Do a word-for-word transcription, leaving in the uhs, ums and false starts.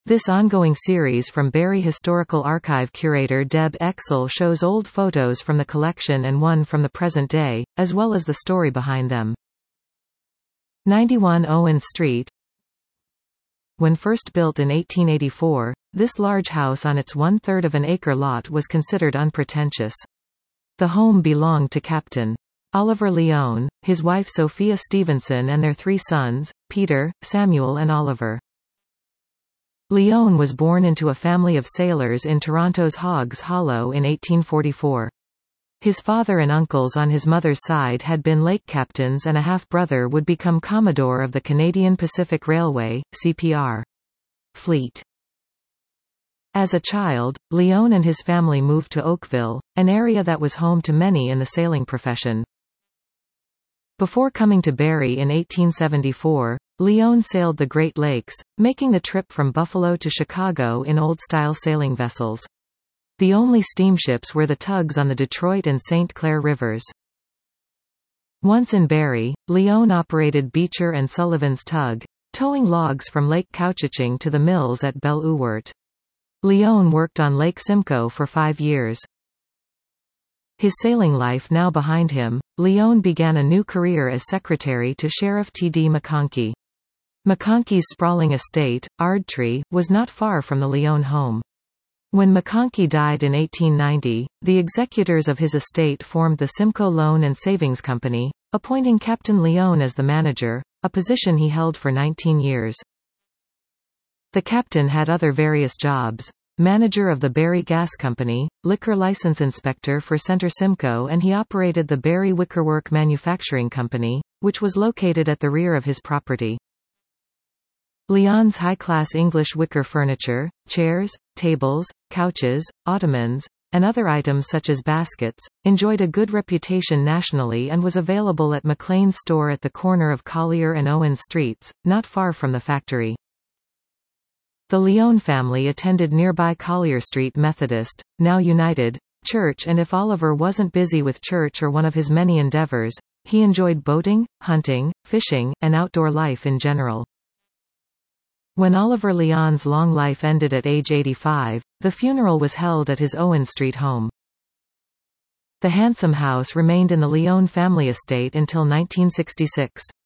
This ongoing series from Barry Historical Archive curator Deb Exel shows old photos from the collection and one from the present day, as well as the story behind them. ninety-one Owen Street. When first built in eighteen eighty-four, this large house on its one-third of an acre lot was considered unpretentious. The home belonged to Captain Oliver Lyon, his wife Sophia Stevenson and their three sons, Peter, Samuel and Oliver. Lyon was born into a family of sailors in Toronto's Hoggs Hollow in eighteen forty-four. His father and uncles on his mother's side had been lake captains and a half-brother would become Commodore of the Canadian Pacific Railway, C P R. Fleet. As a child, Lyon and his family moved to Oakville, an area that was home to many in the sailing profession. Before coming to Barrie in eighteen seventy-four, Lyon sailed the Great Lakes, making the trip from Buffalo to Chicago in old-style sailing vessels. The only steamships were the tugs on the Detroit and Saint Clair rivers. Once in Barrie, Lyon operated Beecher and Sullivan's tug, towing logs from Lake Couchiching to the mills at Belle Ouert. Lyon worked on Lake Simcoe for five years. His sailing life now behind him, Lyon began a new career as secretary to Sheriff T D McConkey. McConkey's sprawling estate, Ardtree, was not far from the Lyon home. When McConkey died in eighteen ninety, the executors of his estate formed the Simcoe Loan and Savings Company, appointing Captain Lyon as the manager, a position he held for nineteen years. The captain had other various jobs: manager of the Barrie Gas Company, liquor license inspector for Centre Simcoe, and he operated the Barrie Wickerwork Manufacturing Company, which was located at the rear of his property. Lyon's high-class English wicker furniture, chairs, tables, couches, ottomans, and other items such as baskets, enjoyed a good reputation nationally and was available at Maclean's store at the corner of Collier and Owen Streets, not far from the factory. The Lyon family attended nearby Collier Street Methodist, now United, Church, and if Oliver wasn't busy with church or one of his many endeavors, he enjoyed boating, hunting, fishing, and outdoor life in general. When Oliver Lyon's long life ended at age eighty-five, the funeral was held at his Owen Street home. The handsome house remained in the Lyon family estate until nineteen sixty-six.